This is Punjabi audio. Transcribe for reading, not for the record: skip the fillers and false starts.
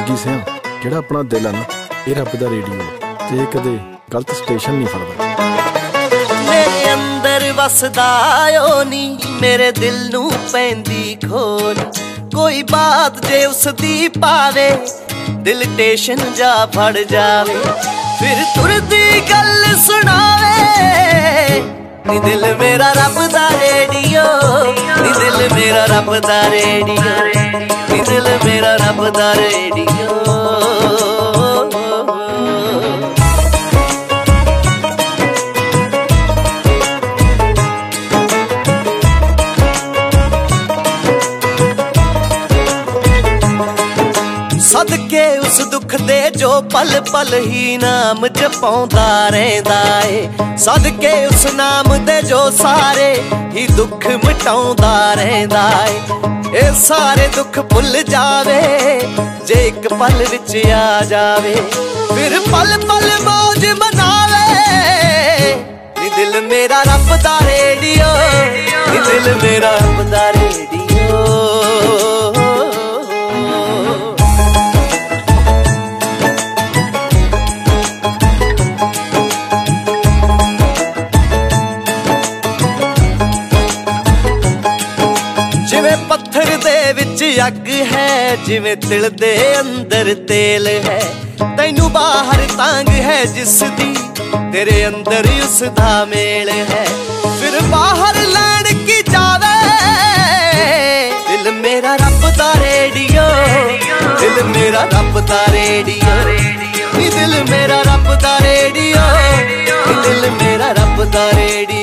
जग्गी सिंह ਜਿਹੜਾ ਆਪਣਾ ਦਿਲ ਆ ਨਾ ਇਹ ਰੱਬ ਦਾ ਰੇਡੀਓ ਤੇ ਇਹ ਕਦੇ ਗਲਤ ਸਟੇਸ਼ਨ ਨਹੀਂ ਫੜਦਾ। ਮੇਰੇ ਅੰਦਰ ਵਸਦਾ ਓ ਨੀ ਮੇਰੇ ਦਿਲ ਨੂੰ ਪੈਂਦੀ ਖੋਲ ਕੋਈ ਬਾਤ ਜੇ ਉਸ ਦੀ ਪਾਵੇ ਦਿਲ ਟੇਸ਼ਨ ਜਾ ਫੜ ਜਾਵੇ ਫਿਰ ਤੁਰਦੀ ਗੱਲ ਸੁਣਾਵੇ ਨੀ ਦਿਲ ਮੇਰਾ ਰੱਬ ਦਾ ਰੇਡੀਓ ਨੀ ਦਿਲ ਮੇਰਾ ਰੱਬ ਦਾ ਰੇਡੀਓ ਨੀ ਦਿਲ ਮੇਰਾ ਰੱਬ ਦਾ ਰੇਡੀਓ। ਸਦਕੇ ਉਸ ਦੁੱਖ ਦੇ ਜੋ ਪਲ ਪਲ ਹੀ ਨਾਮ ਜਪਾਉਂਦਾ ਰਹਿੰਦਾ ਏ ਸਦਕੇ ਉਸ ਨਾਮ ਦੇ ਜੋ ਸਾਰੇ ਹੀ ਦੁੱਖ ਮਿਟਾਉਂਦਾ ਰਹਿੰਦਾ ਏ ਇਹ ਸਾਰੇ ਦੁੱਖ ਭੁੱਲ ਜਾਵੇ ਜੇ ਇੱਕ ਪਲ ਵਿੱਚ ਆ ਜਾਵੇ ਫਿਰ ਪਲ ਪਲ ਮੌਜ ਮਨਾਵੇ ਨੀ ਦਿਲ ਮੇਰਾ ਰੱਬ ਦਾ ਰੇਡੀਓ ਨੀ ਦਿਲ ਮੇਰਾ ਰੱਬ ਦਾ ਰੇਡੀਓ। ਜਿਵੇਂ ਪੱਥਰ ਦੇ ਵਿੱਚ ਅੱਗ ਹੈ ਜਿਵੇਂ ਤਿਲ ਦੇ ਅੰਦਰ ਤੇਲ ਹੈ ਤੈਨੂੰ ਬਾਹਰ ਤਾਂਗ ਹੈ ਜਿਸ ਦੀ ਤੇਰੇ ਅੰਦਰ ਉਸ ਦਾ ਮੇਲ ਹੈ ਫਿਰ ਬਾਹਰ ਲੈਣ ਕੀ ਜਾਵੇ ਦਿਲ ਮੇਰਾ ਰੱਬ ਦਾ ਰੇਡੀਓ ਦਿਲ ਮੇਰਾ ਰੱਬ ਦਾ ਰੇਡੀਓ ਨੀ ਦਿਲ ਮੇਰਾ ਰੱਬ ਦਾ ਰੇਡੀਓ ਨੀ ਦਿਲ ਮੇਰਾ ਰੱਬ ਦਾ ਰੇਡੀਓ।